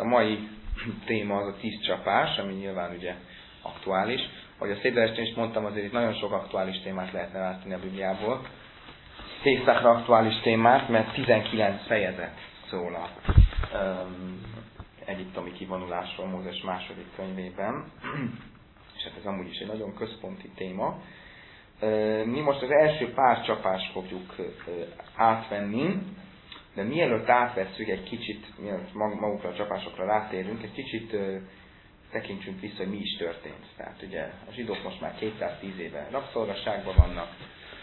a mai téma az a 10 csapás, ami nyilván ugye aktuális. Ahogy a szédelestén is mondtam, azért itt nagyon sok aktuális témát lehetne választani a Bibliából. Pészakra aktuális témát, mert 19 fejezet szól a egyiptomi kivonulásról Mózes második könyvében. És hát ez amúgy is egy nagyon központi téma. Mi most az első pár csapást fogjuk átvenni, de mielőtt átvesszük egy kicsit, mielőtt magukra a csapásokra rátérünk, egy kicsit tekintsünk vissza, hogy mi is történt. Tehát ugye a zsidók most már 210 éve rabszolgasságban vannak,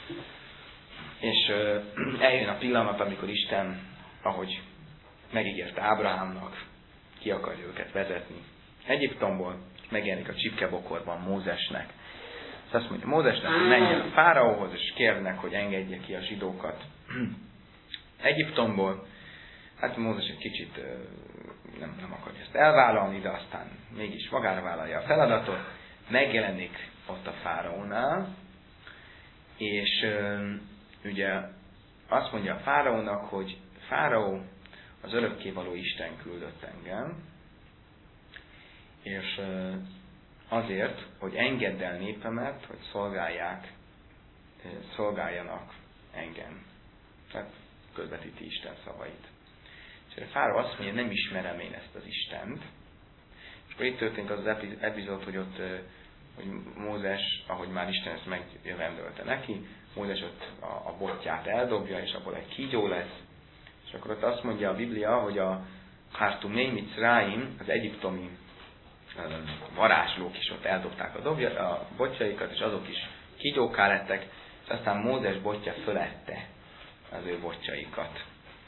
és eljön a pillanat, amikor Isten, ahogy megígérte Ábrahámnak, ki akarja őket vezetni Egyiptomból, megjelenik a csipkebokorban Mózesnek. És azt mondja Mózesnek, hogy menjen a fáraóhoz, és kérnek, hogy engedje ki a zsidókat Egyiptomból. Hát Mózes egy kicsit nem akarja ezt elvállalni, de aztán mégis magára vállalja a feladatot, megjelenik ott a fáraónál, és ugye azt mondja a fáraónak, hogy fáraó, az örökkévaló Isten küldött engem, és azért, hogy engedd el népemet, hogy szolgáljanak engem. Tehát közvetíti Isten szavait. És a fáraó azt mondja, nem ismerem én ezt az Istent. És akkor itt történt az epizód, hogy ott hogy Mózes, ahogy már Isten ezt megjövendölte neki, Mózes ott a botját eldobja, és abból egy kígyó lesz. És akkor ott azt mondja a Biblia, hogy a Hartumei Mitzráim, az egyiptomi varázslók is ott eldobták a botjaikat, és azok is kígyóká lettek, és aztán Mózes botja fölette az ő botjaikat.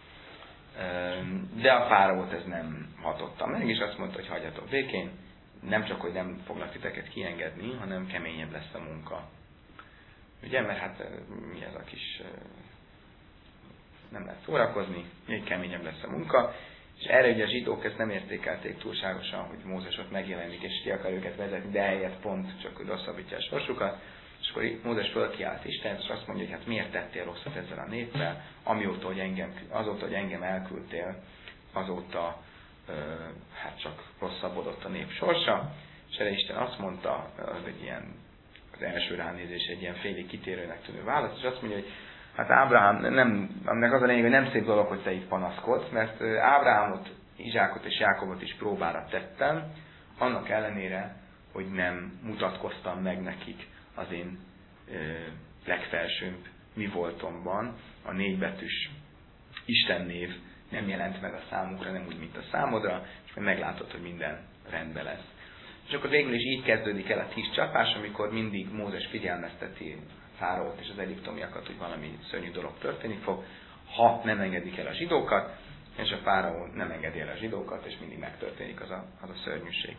De a fáraót ez nem hatotta meg, és azt mondta, hogy hagyjatok békén, nem csak, hogy nem foglak titeket kiengedni, hanem keményebb lesz a munka. Ugye, mert hát mi ez a kis... nem lehet szórakozni, még keményebb lesz a munka, és erre ugye a zsidók ezt nem értékelték túlságosan, hogy Mózes ott megjelenik, és ki akar őket vezetni, de helyett pont csak rosszabbítja a sorsukat. És akkor Mózes fölkiált Isten, és azt mondja, hogy hát miért tettél rosszat ezzel a néppel, azóta, hogy engem elküldtél, azóta hát csak rosszabbodott a nép sorsa. És erre Isten azt mondta, az első ránézés egy ilyen félig kitérőnek tűnő válasz, és azt mondja, hogy hát Ábrahám, aminek az a lényeg, hogy nem szép dolog, hogy te itt panaszkodsz, mert Ábrahámot, Izsákot és Jákobot is próbára tettem, annak ellenére, hogy nem mutatkoztam meg nekik az én legfelsőbb mi voltomban, a 4 betűs Isten név nem jelent meg a számukra, nem úgy, mint a számodra, és majd meglátod, hogy minden rendben lesz. És akkor végül is így kezdődik el a 10 csapás, amikor mindig Mózes figyelmezteti fáraót és az egyiptomiakat, hogy valami szörnyű dolog történni fog, ha nem engedik el a zsidókat, és a fáraó nem engedi el a zsidókat, és mindig megtörténik az a szörnyűség.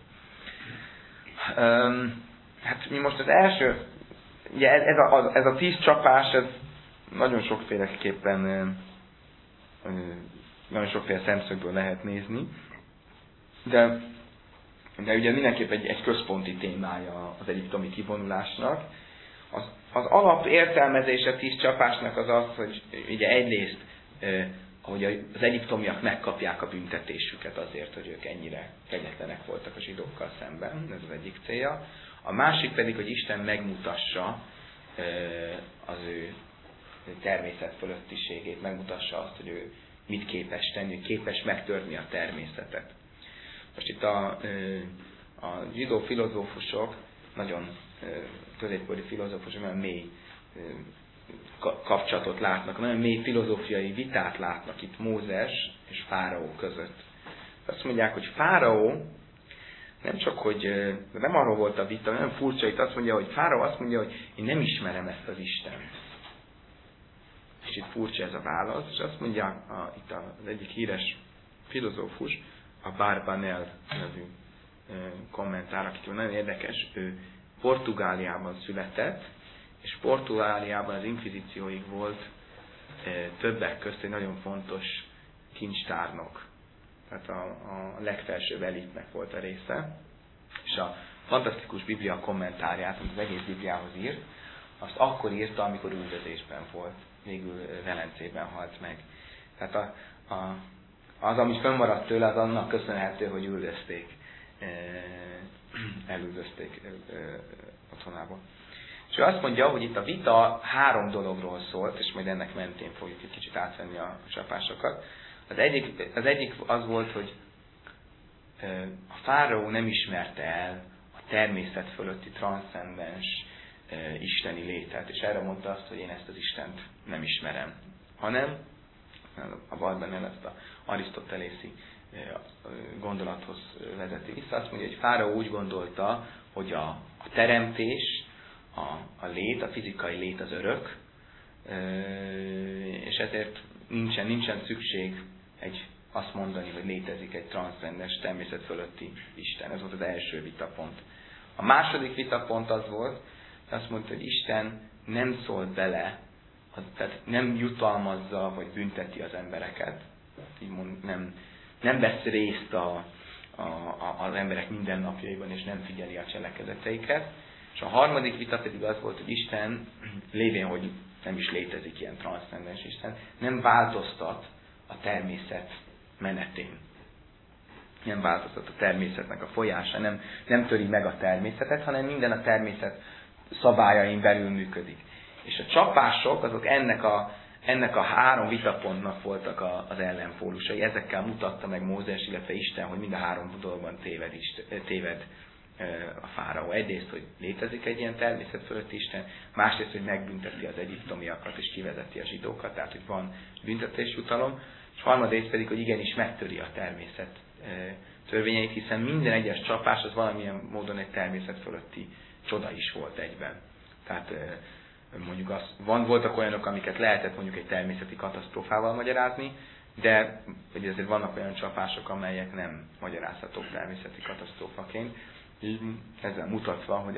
Hát mi most az első, ugye ez a 10 csapás, ez nagyon sokféleképpen, nagyon sokféle szemszögből lehet nézni, de ugye mindenképp egy központi témája az egyiptomi kivonulásnak. Az alap értelmezése 10 csapásnak az, hogy ugye egyrészt, hogy az egyiptomiak megkapják a büntetésüket azért, hogy ők ennyire kegyetlenek voltak a zsidókkal szemben, ez az egyik célja. A másik pedig, hogy Isten megmutassa az ő természet fölöttiségét, megmutassa azt, hogy ő mit képes tenni, hogy képes megtörni a természetet. Most itt a zsidó filozófusok, nagyon középkori filozófusok nagyon mély kapcsolatot látnak, nagyon mély filozófiai vitát látnak itt Mózes és fáraó között. Azt mondják, hogy fáraó nem csak, hogy nem arról volt a vita, nagyon furcsa, itt azt mondja, hogy fáraó azt mondja, hogy én nem ismerem ezt az Istent. És itt furcsa ez a válasz, és azt mondja itt az egyik híres filozófus, a Barbanel nevű kommentár, akitől nagyon érdekes, ő Portugáliában született, és Portugáliában az inkvizícióig volt többek közt egy nagyon fontos kincstárnok. Tehát a legfelsőbb elitnek volt a része. És a fantasztikus Biblia kommentárját, amit az egész Bibliához írt, azt akkor írta, amikor üldözésben volt. Végül Velencében halt meg. Tehát az, ami fönnmaradt tőle, az annak köszönhető, hogy elüldözték otthonába. És ő azt mondja, hogy itt a vita 3 dologról szólt, és majd ennek mentén fogjuk egy kicsit átvenni a csapásokat. Az egyik az volt, hogy a fáraó nem ismerte el a természet fölötti transzcendens isteni létet, és erre mondta azt, hogy én ezt az Istent nem ismerem, hanem a Barbanel ezt az arisztotelészi gondolathoz vezeti vissza. Azt mondja, hogy Fáraó úgy gondolta, hogy a teremtés, a lét, a fizikai lét az örök, és ezért nincsen szükség azt mondani, hogy létezik egy transzcendens, természet fölötti Isten. Ez volt az első vitapont. A második vitapont az volt, hogy azt mondta, hogy Isten nem szólt bele, tehát nem jutalmazza, vagy bünteti az embereket. Nem vesz részt az emberek mindennapjaiban, és nem figyeli a cselekedeteiket. És a harmadik vita pedig az volt, hogy Isten, lévén, hogy nem is létezik ilyen transzcendens Isten, nem változtat a természet menetén. Nem változtat a természetnek a folyása, nem töri meg a természetet, hanem minden a természet szabályain belül működik. És a csapások, azok ennek a 3 vitapontnak voltak az ellenpólusai. Ezekkel mutatta meg Mózes, illetve Isten, hogy mind a 3 dologban téved a fáraó. Egyrészt, hogy létezik egy ilyen természet fölötti Isten, másrészt, hogy megbünteti az egyiptomiakat és kivezeti a zsidókat, tehát, hogy van büntetésjutalom, és harmadrészt pedig, hogy igenis megtöri a természet törvényeit, hiszen minden egyes csapás az valamilyen módon egy természet fölötti csoda is volt egyben. Tehát mondjuk voltak olyanok, amiket lehetett mondjuk egy természeti katasztrófával magyarázni, de azért vannak olyan csapások, amelyek nem magyarázhatók természeti katasztrófaként. Ezzel mutatva, hogy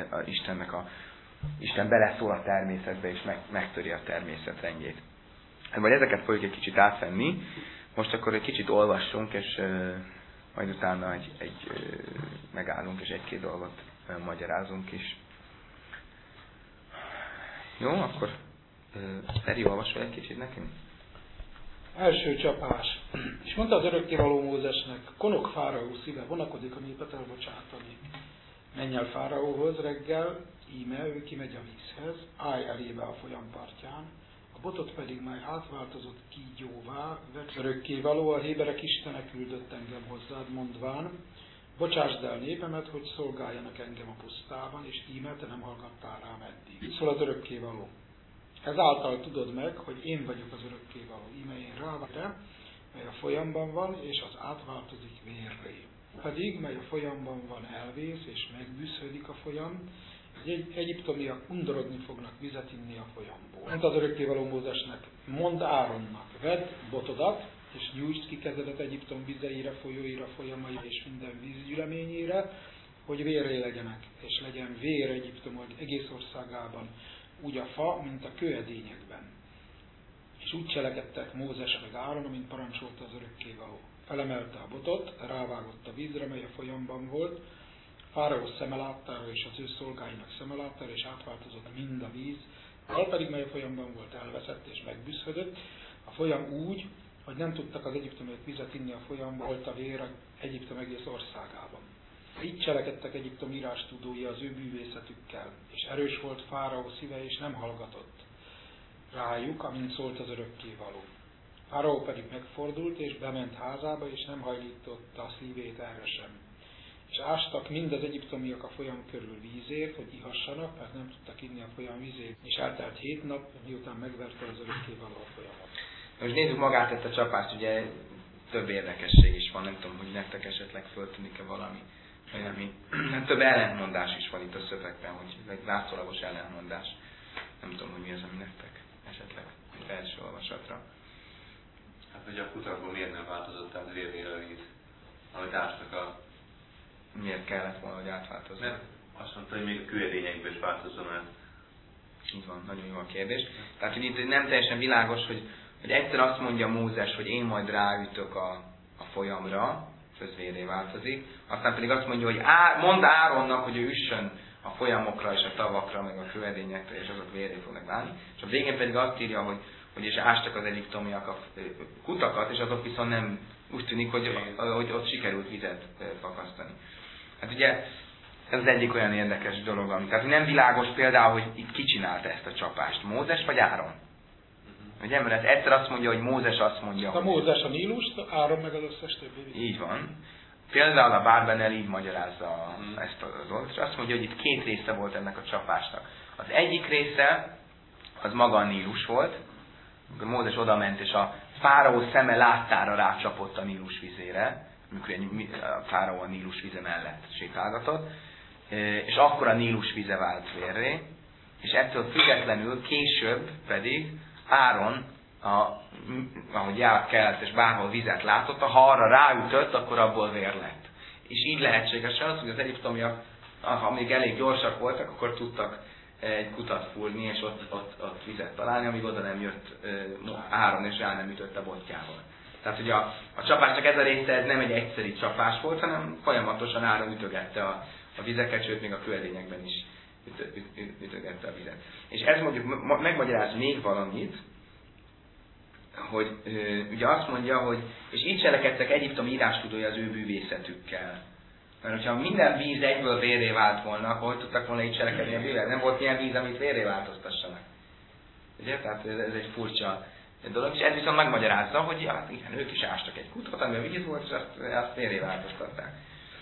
Isten beleszól a természetbe, és megtöri a természet rendjét. Vagy ezeket fogjuk egy kicsit átvenni. Most akkor egy kicsit olvassunk, és majd utána megállunk, és 1-2 dolgot magyarázunk is. Jó, akkor Feri, olvasol egy kicsit nekünk? Első csapás. És mondta az örökkévaló Mózesnek, konok fáraó szíve vonakodik a népet elbocsátani. Menj el fáraóhoz reggel, íme ő kimegy a vízhez, állj elébe a folyam partján, a botot pedig már átváltozott kígyóvá, vett örökkévaló, a héberek Istene küldött engem hozzád, mondván, bocsásd el népemet, hogy szolgáljanak engem a pusztában, és íme te nem hallgattál rám eddig. Így szól az örökkévaló. Ezáltal tudod meg, hogy én vagyok az örökkévaló. Íme én rávárra, mely a folyamban van, és az átváltozik vérré. Pedig, mely a folyamban van, elvész, és megbűszhődik a folyam, hogy egyiptomiak undorodni fognak vizet inni a folyamból. Mondta az örökkévaló Mózesnek, mondd Áronnak, vedd botodat, és nyújtsd ki kezedet Egyiptom vizeire, folyóira, folyamaira és minden vízgyűleményére, hogy vérré legyenek, és legyen vér Egyiptom egész országában, úgy a fa, mint a kőedényekben. És úgy cselekedtek Mózes meg Áron, amint parancsolta az örökkévaló. Felemelte a botot, rávágott a vízre, mely a folyamban volt, Fáraó szemeláttára és az ő szolgáinak szemeláttára, és átváltozott mind a víz, al pedig, mely a folyamban volt, elveszett és megbűszhödött. A folyam úgy, hogy nem tudtak az egyiptomiak vizet inni a folyamban, volt a vér Egyiptom egész országában. Így cselekedtek Egyiptom írástudói az ő bűvészetükkel, és erős volt Fáraó szíve, és nem hallgatott rájuk, amint szólt az örökkévaló. Fáraó pedig megfordult, és bement házába, és nem hajlította a szívét erre sem. És ástak mind az egyiptomiak a folyam körül vízért, hogy ihassanak, mert nem tudtak inni a folyam vízét. És eltelt 7 nap, miután megverte az örökkévaló a folyamot. Most nézzük magát ezt a csapást, ugye több érdekesség is van, nem tudom, hogy nektek esetleg föltűnik-e valami. Hát több ellentmondás is van itt a szövegben, hogy egy látszólagos ellentmondás. Nem tudom, hogy mi az, ami nektek esetleg első olvasatra. Hát, hogy a kutakból miért nem változott át vérré a víz, ahogy ástak Miért kellett volna, hogy átváltozzon? Mert azt mondta, hogy még a kőedényekből is változzon el. Így van, nagyon jó a kérdés. Tehát, hogy itt nem teljesen világos, hogy egyszer azt mondja Mózes, hogy én majd ráütök a folyamra, és ez vérré változik. Aztán pedig azt mondja, hogy mondd Áronnak, hogy ő üssön a folyamokra és a tavakra, meg a kőedényekre, és azok vérré fognak válni. És a végén pedig azt írja, és ástak az egyiptomiak a kutakat, és azok viszont nem úgy tűnik, hogy ott sikerült vizet fakasztani. Hát ugye ez az egyik olyan érdekes dolog, ami. Tehát nem világos például, hogy itt ki csinálta ezt a csapást, Mózes vagy Áron? Ugye, mert egyszer azt mondja, hogy Mózes azt mondja, a Mózes a Nílust, Áron meg az összes többi. Így van. Például a Barbanel így magyarázza ezt a dolgot, és azt mondja, hogy itt két része volt ennek a csapásnak. Az egyik része, az maga a Nílus volt, amikor Mózes odament, és a fáraó szeme láttára rácsapott a Nílus vizére, amikor a fáraó a Nílus vize mellett sétálgatott, és akkor a Nílus vize vált vérré, és ettől függetlenül később pedig Áron, ahogy kelt és bárhol vizet látott, ha arra ráütött, akkor abból vér lett. És így lehetséges az, hogy az egyiptomiak, ha még elég gyorsak voltak, akkor tudtak egy kutat fúrni, és ott vizet találni, amíg oda nem jött Áron, és rá nem ütött a botjával. Tehát, hogy a csapásnak ez a része, ez nem egy egyszeri csapás volt, hanem folyamatosan Áron ütögette a vizeket, sőt, még a köverdényekben is ütögette a vizet. És ez mondjuk megmagyaráz még valamit, hogy ugye azt mondja, hogy és így cselekedtek Egyiptom írástudói az ő bűvészetükkel. Mert hogyha minden víz egyből vérré vált volna, akkor hogy tudtak volna így cselekedni a bűvészetükkel? Nem volt ilyen víz, amit vérré változtassanak. Ugye? Tehát ez egy furcsa dolog, és ez viszont megmagyarázza, hogy ja, igen, ők is ástak egy kutat, ami a víz volt, és azt vérré változtatták.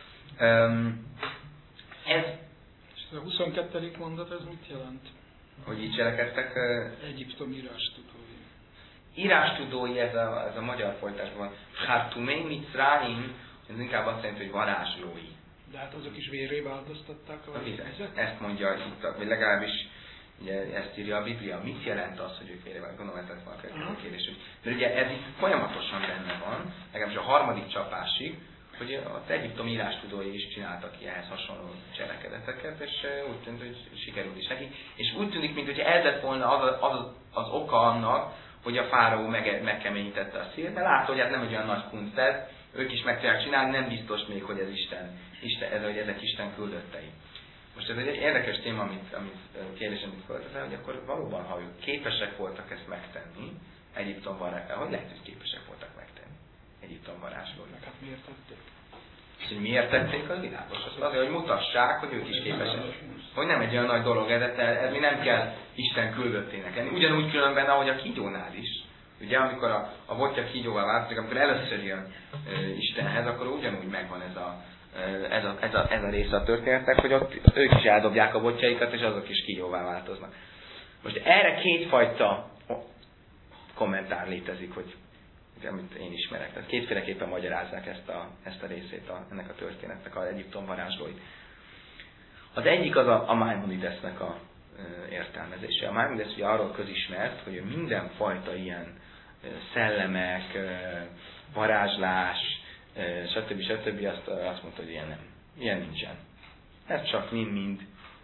És a 22. mondat, ez mit jelent? Hogy így cselekedtek? Egyiptom írástudói. Írástudói, ez a magyar folytásban. Khartumei Mitzrayim, ez inkább azt jelenti, hogy varázslói. De hát azok is vérré változtatták a vizet? Ezt mondja itt, vagy legalábbis ugye, ezt írja a Biblia. Mit jelent az, hogy ők vérré változtatták? Gondolom, ez lett volna a kérdés. De ugye ez itt folyamatosan benne van, legalábbis a harmadik csapásig, hogy az Egyiptom írástudói is csináltak ehhez hasonló cselekedeteket, és úgy tűnt, hogy sikerült is neki. És úgy tűnik, mintha ez lett volna az oka annak, hogy a fáraó megkeményítette a szírt, mert látta, hogy ez nem egy olyan nagy kunst ez, ők is meg tudják csinálni, nem biztos még, hogy ez hogy ezek Isten küldöttei. Most ez egy érdekes téma, amit kérdés, amit fölteszel, hogy akkor valóban, ha ők képesek voltak ezt megtenni, Egyiptom varázslói, hogy lehet, hogy képesek voltak megtenni Egyiptom varázslói. Hát miért tették? És hogy miért tették, az világos. Azért, hogy mutassák, hogy ők is képesek. Hogy nem egy olyan nagy dolog ez mi nem kell Isten küldöttének lenni. Ugyanúgy különben, ahogy a kígyónál is. Ugye, amikor a botja kígyóvá változik, amikor először jön Istenhez, akkor ugyanúgy megvan ez a része a történetnek, hogy ott ők is eldobják a botjaikat, és azok is kígyóvá változnak. Most erre kétfajta kommentár létezik, hogy amit én ismerek. Tehát kétféleképpen magyarázzák ezt a részét ennek a történetnek, az Egyiptom varázslóit. Az egyik az a Maimonidesnek a értelmezése. A Maimonides ugye arról közismert, hogy mindenfajta ilyen szellemek, varázslás, stb. Azt mondta, hogy ilyen nem. Ilyen nincsen. Ez csak mind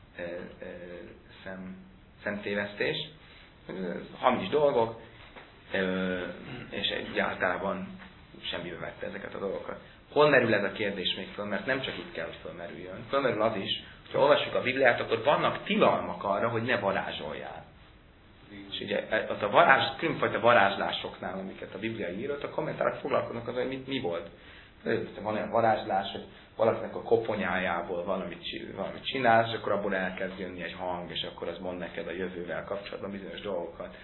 szemtévesztés, hamis dolgok, és egyáltalán semmibe vette ezeket a dolgokat. Hol merül ez a kérdés még föl? Mert nem csak itt kell, hogy fölmerüljön. Fölmerül az is, ha olvassuk a Bibliát, akkor vannak tilalmak arra, hogy ne varázsoljál. És ugye a különfajta varázslásoknál, amiket a Biblia írott, a kommentárok foglalkoznak azzal, hogy mi volt. Van olyan varázslás, hogy valakinek a koponyájából valamit csinálsz, és akkor abból elkezd jönni egy hang, és akkor az mond neked a jövővel kapcsolatban bizonyos dolgokat.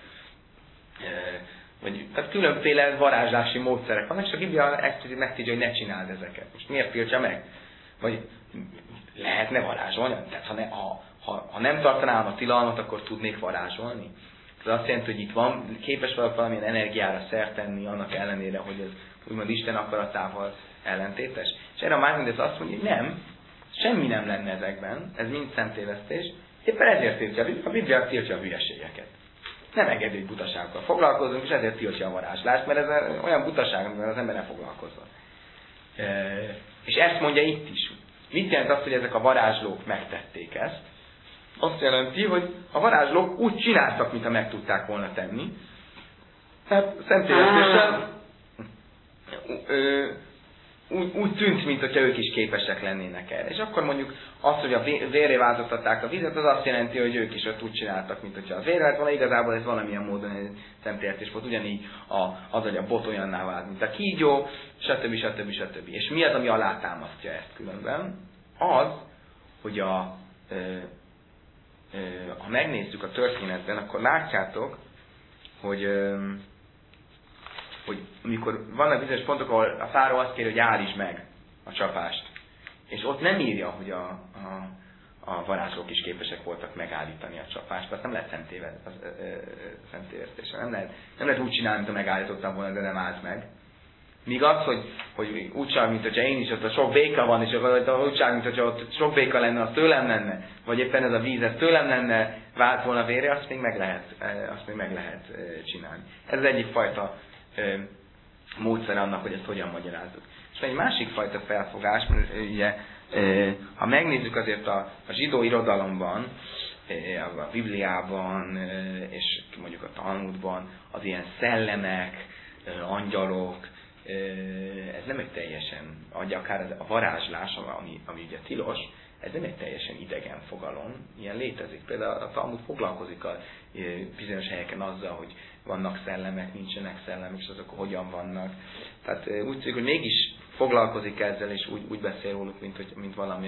Tehát különféle varázslási módszerek vannak, és a Biblia explicit megtiltja, hogy ne csináld ezeket. Most miért tiltja meg? Vagy lehetne varázsolni? Tehát ha nem tartanám a tilalmat, akkor tudnék varázsolni? Ez azt jelenti, hogy itt képes valamilyen energiára szert tenni, annak ellenére, hogy ez úgymond Isten akaratával ellentétes. És erre a Maimonides azt mondja, hogy nem, semmi nem lenne ezekben, ez mind szemtévesztés, éppen ezért tiltja a Biblia tiltja a hülyeségeket. Nem engedő, hogy butaságokkal foglalkozunk, és ezért tiltja a varázslást, mert ez olyan butaság, amivel az ember ne foglalkozzon. És ezt mondja itt is. Mit jelent azt, hogy ezek a varázslók megtették ezt? Azt jelenti, hogy a varázslók úgy csináltak, mintha meg tudták volna tenni. Tehát szemtévesztéssel úgy tűnt, mintha ők is képesek lennének erre. És akkor mondjuk azt, hogy a vérré változtatták a vizet, az azt jelenti, hogy ők is ott úgy csináltak, mint hogyha az vér lett volna, igazából ez valamilyen módon egy szemtértés volt, ugyanígy az, hogy a bot olyanná vált, mint a kígyó, stb. És mi az, ami alátámasztja ezt különben? Az, hogy ha megnézzük a történetben, akkor látjátok, hogy amikor vannak bizonyos pontok, ahol a fáraó azt kéri, hogy állítsd meg a csapást. És ott nem írja, hogy a varázslók is képesek voltak megállítani a csapást. Azt nem lehet szemtévesztése. Nem lehet úgy csinálni, mintha megállítottam volna, de nem állt meg. Míg az, hogy úgy csinál, mint hogyha én is ott a sok béka van, és úgy csinál, mint hogyha ott sok béka lenne, az tőlem lenne, vagy éppen ez a víz, ez tőlem lenne, vált volna vére, azt még meg lehet csinálni. Ez az egyik fajta módszer annak, hogy ezt hogyan magyarázzuk. És egy másik fajta felfogás, mert ugye, ha megnézzük azért a zsidó irodalomban, a Bibliában, és mondjuk a Talmudban, az ilyen szellemek, angyalok, ez nem egy teljesen, akár a varázslás, ami ugye tilos, ez nem egy teljesen idegen fogalom, ilyen létezik. Például a Talmud foglalkozik a bizonyos helyeken azzal, hogy vannak szellemek, nincsenek szellemek, és azok hogyan vannak. Tehát úgy tűnik, hogy mégis foglalkozik ezzel, és úgy beszél róluk, mint valami,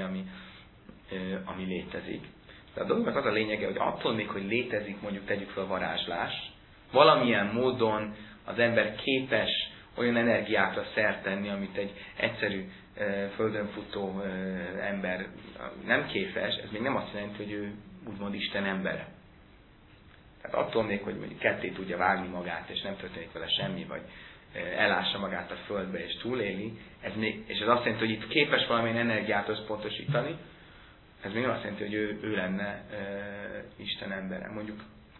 ami létezik. De a dolognak az a lényege, hogy attól még, hogy létezik, mondjuk tegyük fel a varázslás, valamilyen módon az ember képes olyan energiákra szert tenni, amit egy egyszerű földön futó ember nem képes, ez még nem azt jelenti, hogy ő úgymond Isten embere. Tehát attól még, hogy mondjuk ketté tudja vágni magát, és nem történik vele semmi, vagy elássa magát a földbe, és túléli, és ez azt jelenti, hogy itt képes valamilyen energiát összpontosítani, ez még nem azt jelenti, hogy ő lenne Isten embere. Mondjuk,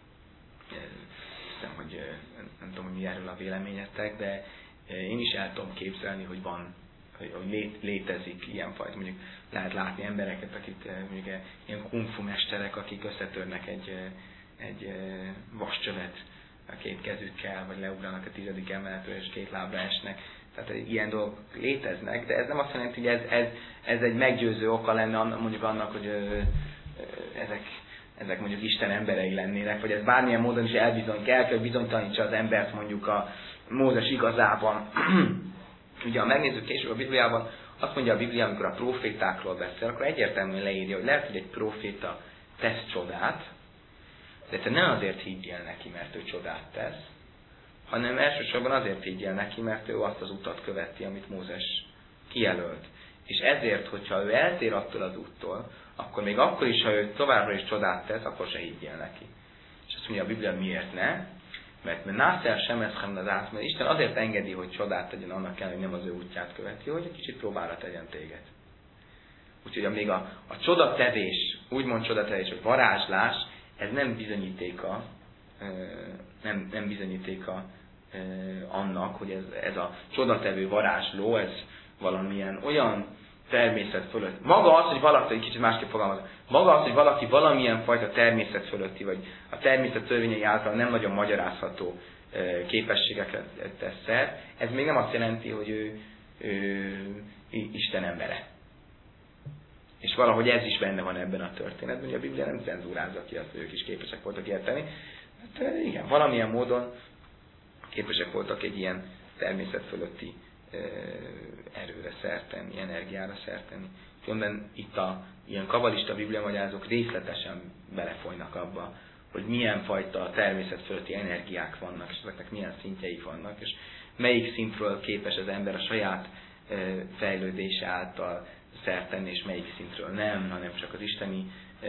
hiszem, hogy nem tudom, hogy mi erről a véleményetek, de én is el tudom képzelni, hogy hogy létezik ilyenfajta, mondjuk lehet látni embereket, akik mondjuk ilyen kung fu mesterek, akik összetörnek egy vascsövet a két kezükkel, vagy leugranak a 10. emeletről, és két lábra esnek. Tehát ilyen dolgok léteznek, de ez nem azt jelenti, hogy ez egy meggyőző oka lenne mondjuk annak, hogy ezek mondjuk Isten emberei lennének, vagy ez bármilyen módon is kell bizonytalanítsa az embert mondjuk a Mózes igazában. Ugye, ha megnézzük később a Bibliában, azt mondja a Biblia, amikor a profétákról beszél, akkor egyértelműen leírja, hogy lehet, hogy egy proféta tesz csodát, de te nem azért higgyél neki, mert ő csodát tesz, hanem elsősorban azért higgyél neki, mert ő azt az utat követi, amit Mózes kijelölt. És ezért, hogyha ő eltér attól az úttól, akkor még akkor is, ha ő továbbra is csodát tesz, akkor se higgyél neki. És azt mondja a Biblia, miért ne? Mert nászer sem mert Isten azért engedi, hogy csodát tegyen annak kell, hogy nem az ő útját követi, hogy egy kicsit próbára tegyen téged. Úgyhogy még a csodatevés, úgymond csodatevés, vagy varázslás, ez nem bizonyítéka annak, hogy ez a csodatevő varázsló, ez valamilyen olyan természet fölött. Maga az, hogy valaki, egy kicsit másképp fogalmazom, maga az, hogy valaki valamilyen fajta természet fölötti, vagy a természet törvényei által nem nagyon magyarázható képességeket tesz szert, ez még nem azt jelenti, hogy ő Isten embere. És valahogy ez is benne van ebben a történetben, hogy a Biblia nem cenzúrázza ki azt, hogy ők is képesek voltak ilyet tenni. Hát igen, valamilyen módon képesek voltak egy ilyen természet fölötti erőre szert tenni, energiára szert tenni. Különben itt ilyen kabalista bibliamagyarázók részletesen belefolynak abba, hogy milyen fajta természet fölötti energiák vannak, és ezeknek milyen szintjeik vannak, és melyik szintről képes az ember a saját fejlődése által szert tenni, és melyik szintről nem, hanem csak az isteni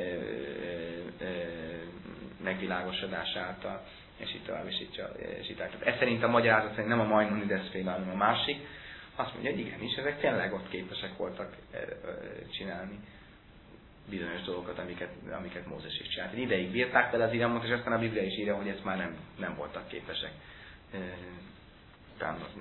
megvilágosodás által, és így tovább, és így tovább. Ez szerint a magyarázat szerint nem a Maimonides féle, hanem a másik. Azt mondja, hogy igenis, ezek tényleg ott képesek voltak csinálni bizonyos dolgokat, amiket Mózes is csinált. Egy ideig bírták vele az iramot, és aztán a Biblia is írja, hogy ezt már nem voltak képesek támogatni.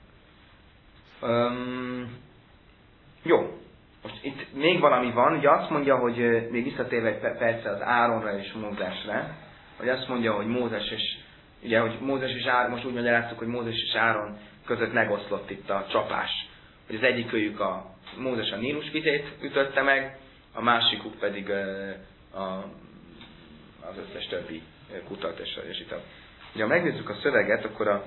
Jó. Most itt még valami van, ugye azt mondja, hogy még visszatérve egy perccel az Áronra és Mózesre, hogy azt mondja, hogy Mózes és Áron, most úgy magyaráztuk, hogy Mózes és Áron között megoszlott itt a csapás hogy az egyikőjük Mózes a Nílus vizét ütötte meg, a másikuk pedig az összes többi kutat és itt. Ugye, ha megnézzük a szöveget, akkor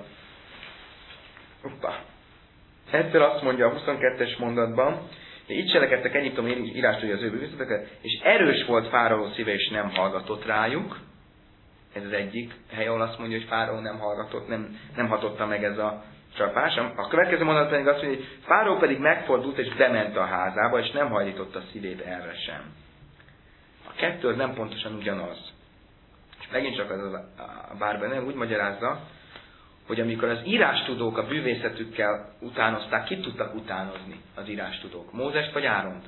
egyszer azt mondja a 22-es mondatban, hogy így cselekedtek Egyiptomi írástudja az ő bűvészeteket, és erős volt Fáraó szíve, és nem hallgatott rájuk. Ez az egyik hely, ahol azt mondja, hogy Fáraó nem hallgatott, nem hatotta meg ez a csapás. A következő mondat pedig azt mondja, hogy Fáraó pedig megfordult, és bement a házába, és nem hajlította a szívét erre sem. A kettő az nem pontosan ugyanaz. És megint csak a Barbanel úgy magyarázza, hogy amikor az írástudók a bűvészetükkel utánozták, kit tudtak utánozni az írástudók? Mózest vagy Áront?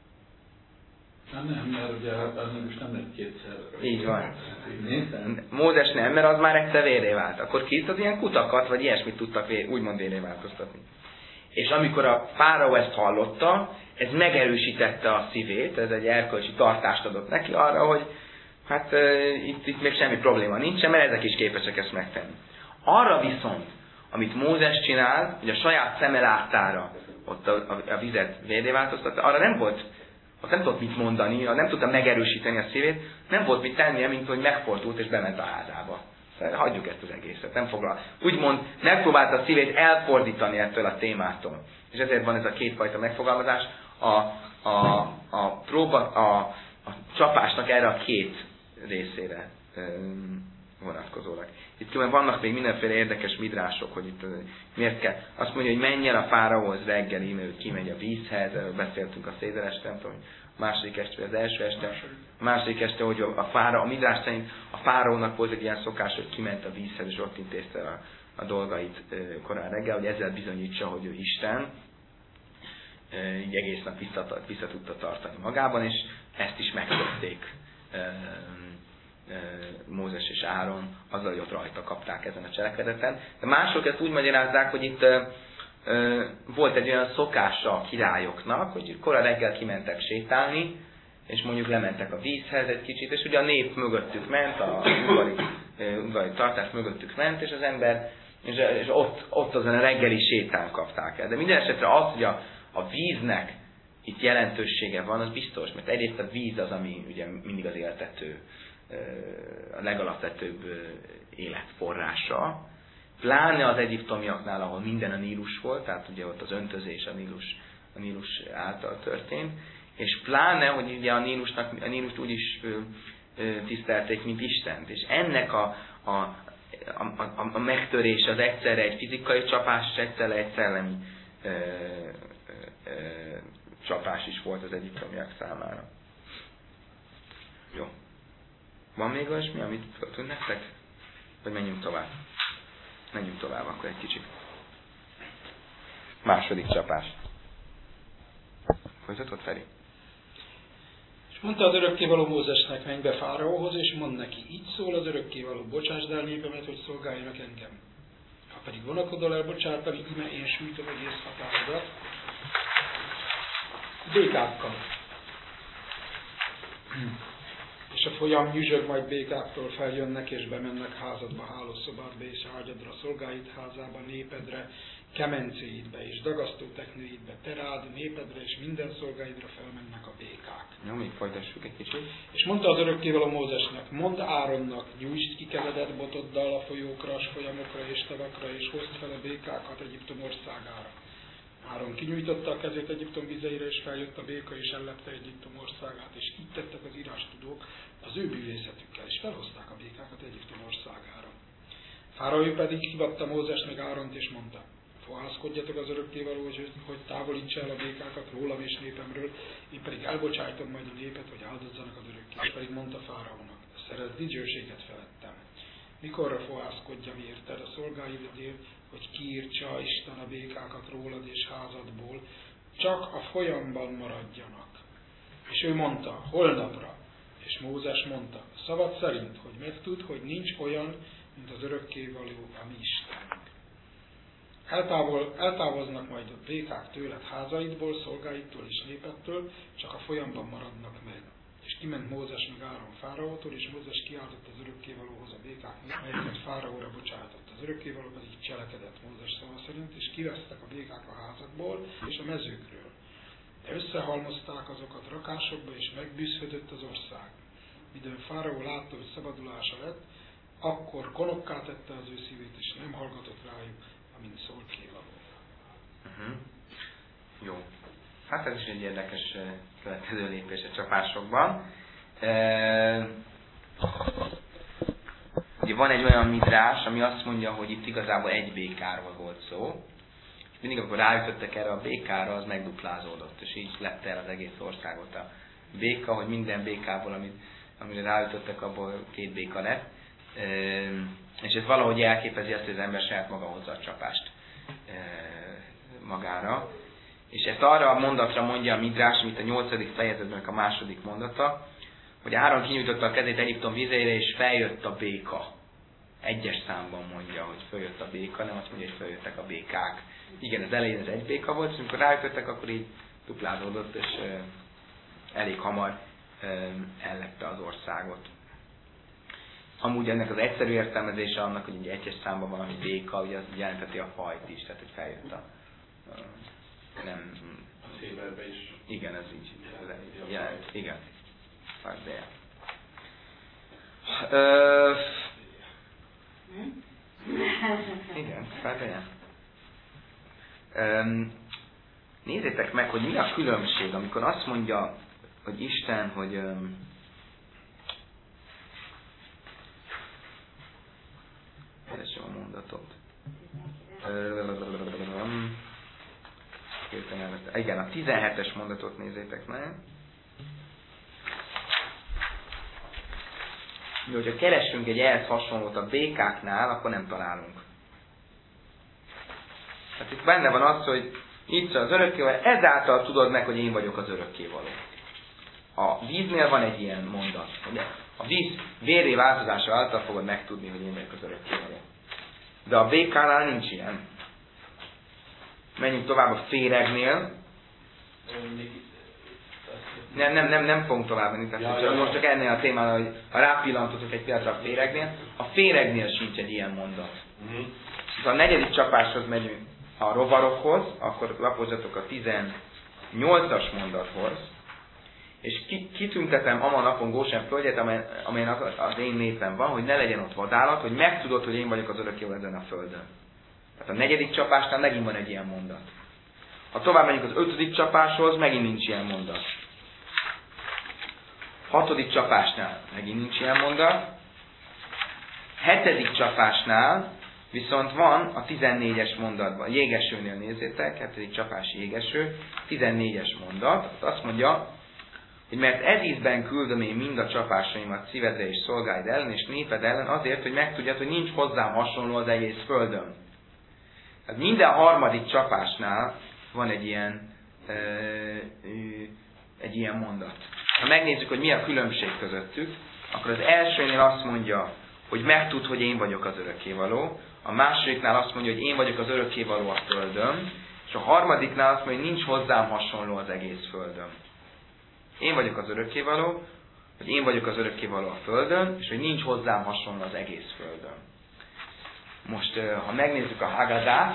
Nem, mert ugye az most nem egy-kétszer. Így van. Mózes nem, mert az már egyszer vérré vált. Akkor kit az ilyen kutakat, vagy ilyesmit tudtak úgymond vérré változtatni. És amikor a Fáraó ezt hallotta, ez megerősítette a szívét, ez egy erkölcsi tartást adott neki arra, hogy hát itt még semmi probléma nincsen, mert ezek is képesek ezt megtenni. Arra viszont, amit Mózes csinál, hogy a saját szeme láttára ott a vizet vérré változtatta, arra nem volt, ott nem tudott mit mondani, nem tudta megerősíteni a szívét, nem volt mit tennie, mint hogy megfordult és bement a házába. Hagyjuk ezt az egészet, nem foglal. Úgymond megpróbálta a szívét elfordítani ettől a témától. És ezért van ez a kétfajta megfogalmazás, a csapásnak erre a két részére vonatkozólag. Itt különben vannak még mindenféle érdekes midrások, hogy itt miért kell. Azt mondja, hogy menjen a Fáraóhoz reggel, íme ő kimegy a vízhez, erről beszéltünk a széder este, nem tudom, a második este, vagy az első este. A második este, hogy a midrás szerint a Fáraónak volt egy ilyen szokás, hogy kiment a vízhez, és ott intézte a dolgait korán reggel, hogy ezzel bizonyítsa, hogy ő Isten. Így egész nap vissza tudta tartani magában, és ezt is megtették Mózes és Áron, azzal, hogy ott rajta kapták ezen a cselekedeten. De mások ezt úgy magyarázzák, hogy itt volt egy olyan szokása a királyoknak, hogy korán reggel kimentek sétálni, és mondjuk lementek a vízhez egy kicsit, és ugye a nép mögöttük ment, a udvari tartás mögöttük ment, és az ember, és ott azon a reggeli sétán kapták el. De minden esetre az, hogy a víznek itt jelentősége van, az biztos, mert egyrészt a víz az, ami ugye mindig az éltető, a legalapvetőbb életforrása, pláne az egyiptomiaknál, ahol minden a Nílus volt, tehát ugye ott az öntözés a Nílus által történt, és pláne, hogy ugye a Nílust úgy is tisztelték, mint Istent, és ennek a megtörése az egyszerre egy fizikai csapás, és egyszerre egy szellemi csapás is volt az egyiptomiak számára. Jó. Van még olyasmi, amit tűnt nektek? Vagy menjünk tovább? Menjünk tovább akkor egy kicsit. Második csapás. Folytatod, Feri? És mondta az örökkévaló Mózesnek, menj be Fáraóhoz, és mondd neki, így szól az örökkévaló, bocsásd el népemet, hogy szolgáljanak engem. Ha pedig vonakodol elbocsátani, ime én sújtom egész határodat békákkal. És a folyam nyüzsög, majd békáktól feljönnek, és bemennek házadba, hálószobádba, és ágyadra, szolgáid házába, népedre, kemencéidbe, és dagasztóteknőidbe, terád, népedre, és minden szolgáidra felmennek a békák. Jó, még folytassuk egy kicsit. És mondta az örökkévaló Mózesnek, mondd Áronnak, nyújtsd ki kevedet botoddal a folyókra, s folyamokra és tavakra, és hozd fel a békákat Egyiptom országára. Áron kinyújtotta a kezét Egyiptom vizeire, és feljött a béka, és ellepte Egyiptom országát, és így tettek az írástudók az ő bűvészetükkel, és felhozták a békákat Egyiptom országára. Fáraó pedig hívatta Mózes meg Áront, és mondta, fohászkodjatok az örökkévaló, hogy távolítsa el a békákat rólam és népemről, én pedig elbocsájtom majd a népet, hogy áldozzanak az örökké. És pedig mondta Fáraónak, szerez dicsőséget felettem. Mikorra fohászkodjam érted a szolgáidért, hogy kiírtsa Isten a békákat rólad és házadból, csak a folyamban maradjanak. És ő mondta, holnapra. És Mózes mondta, szavad szerint, hogy megtud, hogy nincs olyan, mint az örökkévaló, a mi Istenünk. Eltávoznak majd a békák tőled házaidból, szolgáidtól és népedtől, csak a folyamban maradnak meg. És kiment Mózes meg Áron fáraótól, és Mózes kiáltott az örökkévalóhoz a békáknak, melyeket fáraóra bocsátott. Az örökkévaló pedig cselekedett Mózes szava szerint, és kivesztek a békák a házakból és a mezőkről. De összehalmozták azokat rakásokba, és megbűzhödött az ország. Midőn fáraó látta, hogy szabadulása lett, akkor konokká tette az ő szívét, és nem hallgatott rájuk, amint szólt kévaló. Jó. Hát ez is egy érdekes következő lépés a csapásokban. Ugye van egy olyan midrás, ami azt mondja, hogy itt igazából egy békáról volt szó. És mindig, amikor ráütöttek erre a békára, az megduplázódott, és így lett el az egész országot a béka, hogy minden békából, amire ráütöttek, abból 2 béka lett. És ez valahogy elképezi azt, hogy az ember saját maga hozza a csapást magára. És ezt arra a mondatra mondja a midrás, amit a 8. fejezetben a második mondata, hogy Áron kinyújtotta a kezét Egyiptom vizére, és feljött a béka. 1-es számban mondja, hogy följött a béka, nem azt mondja, hogy följöttek a békák. Igen, az elején ez 1 béka volt, és amikor ráütöttek, akkor így duplázódott, és elég hamar ellepte az országot. Amúgy ennek az egyszerű értelmezése annak, hogy egy 1-es számban valami béka, ugye az jelentheti a fajt is, tehát hogy feljött a nem... A széberbe is. Igen, ez így jelent. Igen. Fardéja. Igen, Fardéja. Nézzétek meg, hogy mi a különbség, amikor azt mondja, hogy Isten, hogy keresem a mondatot. Igen, a 17-es mondatot nézzétek meg. Mi, hogyha keressünk egy ehhez hasonlót a békáknál, akkor nem találunk. Hát itt benne van az, hogy itt az örökkévaló, ezáltal tudod meg, hogy én vagyok az örökkévaló. A víznél van egy ilyen mondat. Ugye? A víz vérré változása által fogod megtudni, hogy én vagyok az örökkévaló. De a békánál nincs ilyen. Menjünk tovább a féregnél. Nem fogunk tovább menni. Most csak ennél a témánál, hogy ha rápillantotok egy pillanatra a féregnél, a féregnél sincs egy ilyen mondat. Ha a 4. csapáshoz megyünk a rovarokhoz, akkor lapozzatok a 18-as mondathoz, és kitüntetem ama napon Gósen földjét, amelyen az én népem van, hogy ne legyen ott vadállat, hogy megtudod, hogy én vagyok az örökkévaló ezen a földön. Tehát a 4. csapásnál megint van egy ilyen mondat. Ha tovább megyünk az 5. csapáshoz, megint nincs ilyen mondat. 6. csapásnál megint nincs ilyen mondat. 7. csapásnál viszont van a 14-es mondatban. A jégesőnél nézzétek, 7. csapás jégeső, 14-es mondat. Azt mondja, hogy mert ez ízben küldöm én mind a csapásaimat szívedre és szolgáid ellen, és néped ellen azért, hogy megtudjad, hogy nincs hozzám hasonló az egész földön. Tehát minden 3. csapásnál van egy ilyen mondat. Ha megnézzük, hogy mi a különbség közöttük, akkor az elsőnél azt mondja, hogy megtud, hogy én vagyok az örökkévaló, a másodiknál azt mondja, hogy én vagyok az örökkévaló a földön, és a 3. azt mondja, hogy nincs hozzám hasonló az egész földön. Én vagyok az örökkévaló, hogy én vagyok az örökkévaló a földön, és hogy nincs hozzám hasonló az egész földön. Most, ha megnézzük a Haggadát,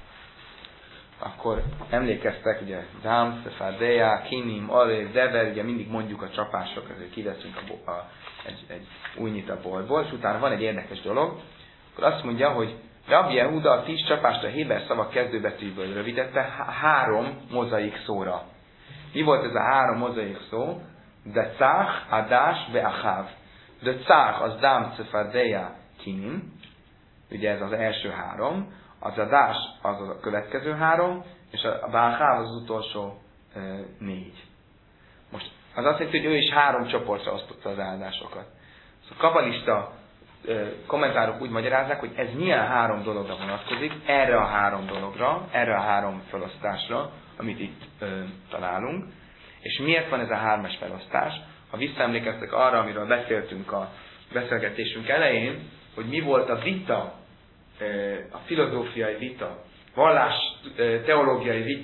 akkor emlékeztek, ugye, Dám, Szefádeja, Kinim, Aré, Dever, ugye mindig mondjuk a csapások, azért kiveszünk egy újnyit a boltból, és utána van egy érdekes dolog, akkor azt mondja, hogy Rabbi Yehuda a 10 csapást a héber szavak kezdőbetűből rövidítette 3 mozaik szóra. Mi volt ez a 3 mozaik szó? De Cach, Adás, Beachav. De Cach az Dám, Szefádeja, Kinim, ugye ez az első 3, az Adás az a következő 3, és a Beachav az utolsó 4. Most az azt jelenti, hogy ő is 3 csoportra osztotta az áldásokat. Szóval kabalista kommentárok úgy magyarázzák, hogy ez milyen 3 dologra vonatkozik, erre a 3 dologra, erre a 3 felosztásra, amit itt találunk. És miért van ez a 3-as felosztás? Ha visszaemlékeztek arra, amiről beszéltünk a beszélgetésünk elején, hogy mi volt a vita, a filozófiai vita, vallás teológiai vita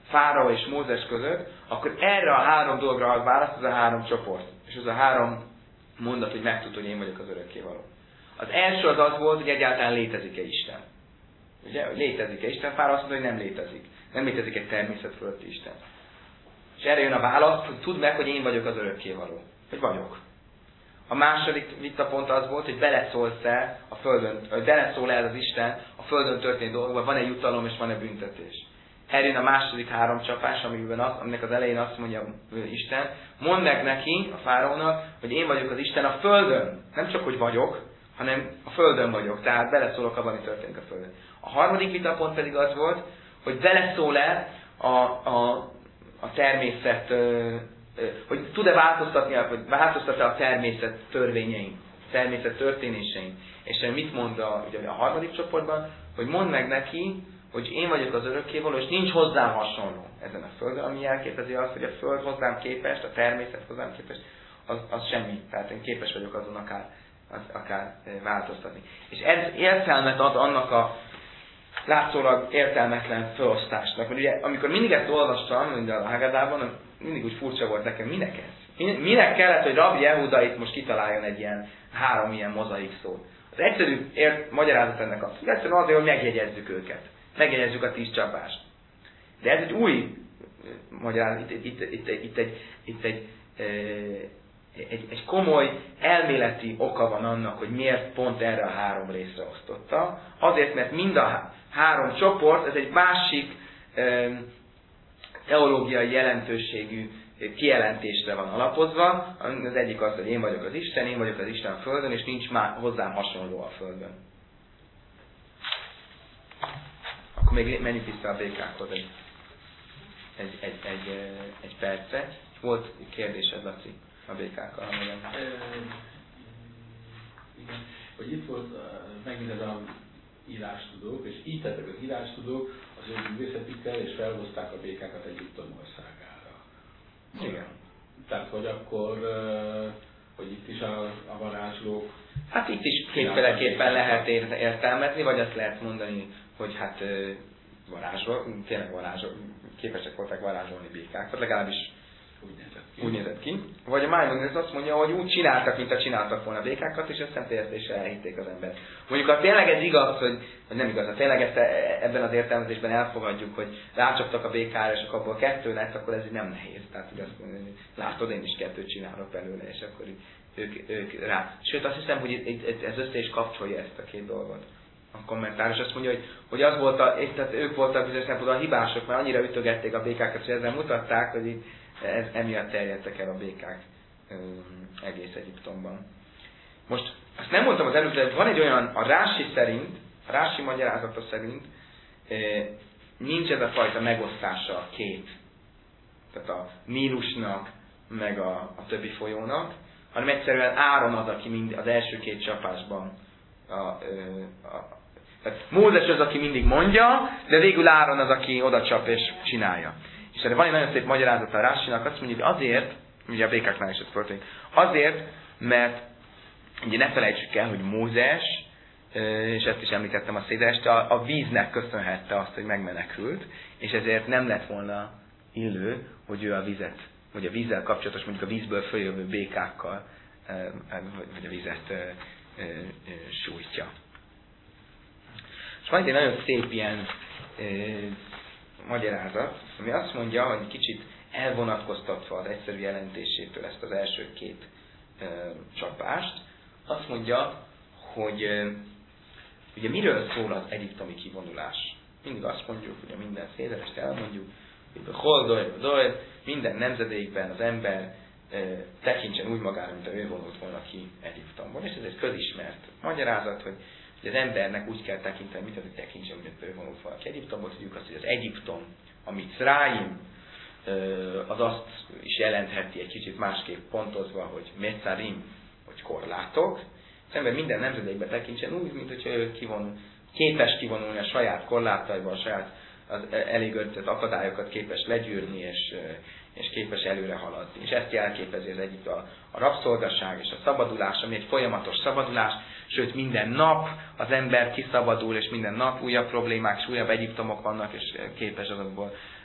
Fáraó és Mózes között, akkor erre a 3 dologra ad választ az a 3 csoport. És az a 3 mondat, hogy megtud, hogy én vagyok az örökkévaló. Az első az volt, hogy egyáltalán létezik-e Isten. Ugye, hogy létezik-e Isten? Fáraó azt mondja, hogy nem létezik. Nem létezik egy természet fölötti Isten. És erre jön a válasz, hogy tudd meg, hogy én vagyok az örökkévaló. Hogy vagyok. A második vitapont az volt, hogy beleszólsz-e a földön, hogy beleszól el az Isten a földön történő dolgokban, van-e jutalom és van-e büntetés. Erre jön a második 3 csapás, aminek az elején azt mondja Isten, mondd meg neki, a fáraónak, hogy én vagyok az Isten a földön. Nem csak, hogy vagyok, hanem a földön vagyok, tehát beleszólok abban, ami történik a földön. A harmadik vitapont pedig az volt, hogy beleszól-e a természet, hogy tud-e változtatni, vagy változtat-e a természet törvényein, a természet történésein. És mit mond ugye a harmadik csoportban, hogy mondd meg neki, hogy én vagyok az örökkévaló, és nincs hozzám hasonló ezen a földön, ami jelképezi azt, hogy a föld hozzám képest, a természet hozzám képest, az semmi. Tehát én képes vagyok azon akár változtatni. És ez értelmet ad annak a látszólag értelmetlen felosztásnak. Mert ugye, amikor mindig ezt olvastam, mint a Haggadában, mindig úgy furcsa volt nekem, minek ez? Minek kellett, hogy Rabbi Jehuda itt most kitaláljon egy ilyen 3 ilyen mozaik szót? Az egyszerű magyarázat ennek az, hogy egyszerűen azért, hogy megjegyezzük őket. Megjegyezzük a 10 csapást. De ez egy új magyarázat, itt egy komoly elméleti oka van annak, hogy miért pont erre a 3 részre osztotta. Azért, mert mind a 3 csoport, ez egy másik teológiai jelentőségű kijelentésre van alapozva. Az egyik az, hogy én vagyok az Isten a Földön, és nincs már hozzám hasonló a Földön. Akkor még menjünk vissza a békákhoz egy percre. Volt kérdésed, Laci, a békákkal? Igen. Hogy itt volt megint ez a írástudók, és így tettek az írástudók az ő művészetükkel, és felhozták a békákat Egyiptom országára. Igen. Tehát, hogy akkor, hogy itt is a varázslók... Hát itt is kétféleképpen lehet értelmezni, vagy azt lehet mondani, hogy hát tényleg képesek voltak varázsolni békákat, legalábbis úgy nézett ki. Vagy a Maimonides azt mondja, hogy úgy csináltak, mint csináltak volna békákat, és ezt szemtélyeztésre elhitték az ember. Mondjuk, ha tényleg ez igaz, vagy nem igaz, ha tényleg ezt ebben az értelmezésben elfogadjuk, hogy rácsaptak a békára, és akkor abból 2 lett, akkor ez így nem nehéz. Tehát, hogy azt mondja, hogy látod, én is 2 csinálok belőle, és akkor ők rá. Sőt, azt hiszem, hogy ez össze is kapcsolja ezt a 2 dolgot. A kommentár, és azt mondja, hogy az volt tehát ők voltak bizonyos szempontból a hibások, mert annyira ütögették a békákat, hogy ezzel mutatták, hogy emiatt terjedtek el a békák egész Egyiptomban. Most, azt nem mondtam az előbb, de van egy olyan, a Rási magyarázata szerint nincs ez a fajta megosztása a 2, tehát a Nílusnak, meg a többi folyónak, hanem egyszerűen Áron az, aki az első 2 csapásban tehát Mózes az, aki mindig mondja, de végül Áron az, aki oda csap és csinálja. És erre van egy nagyon szép magyarázata a Rásinak, azt mondja, hogy azért, ugye a békáknál is ez történik, azért, mert ugye ne felejtsük el, hogy Mózes, és ezt is említettem a szédeste, a víznek köszönhette azt, hogy megmenekült, és ezért nem lett volna illő, hogy ő a vizet, vagy a vízzel kapcsolatos, mondjuk a vízből följövő békákkal, vagy a vizet sújtja. És van egy nagyon szép ilyen magyarázat, ami azt mondja, hogy kicsit elvonatkoztatva az egyszerű jelentésétől ezt az első 2 csapást, azt mondja, hogy ugye miről szól az egyiptomi kivonulás. Mindig azt mondjuk, ugye minden szédelest elmondjuk, hogy minden nemzedékben az ember tekintsen úgy magára, mint ő vonult volna ki Egyiptomból. És ez egy közismert magyarázat, hogy az embernek úgy kell tekinteni, mint az, hogy tekintsen, mint ő vonult volna ki Egyiptomból. Tudjuk azt, hogy az Egyiptom, a Micráim, az azt is jelentheti egy kicsit másképp pontozva, hogy Metzarim, hogy korlátok. Az ember minden nemzedékben tekintsen úgy, mint hogyha ő képes kivonulni a saját korlátaiból, a saját az elég öltött akadályokat képes legyűrni, és képes előre haladni. És ezt jelképezi az egyik a rabszolgaság és a szabadulás, ami egy folyamatos szabadulás, sőt minden nap az ember kiszabadul, és minden nap újabb problémák, és újabb Egyiptomok vannak, és képes azokból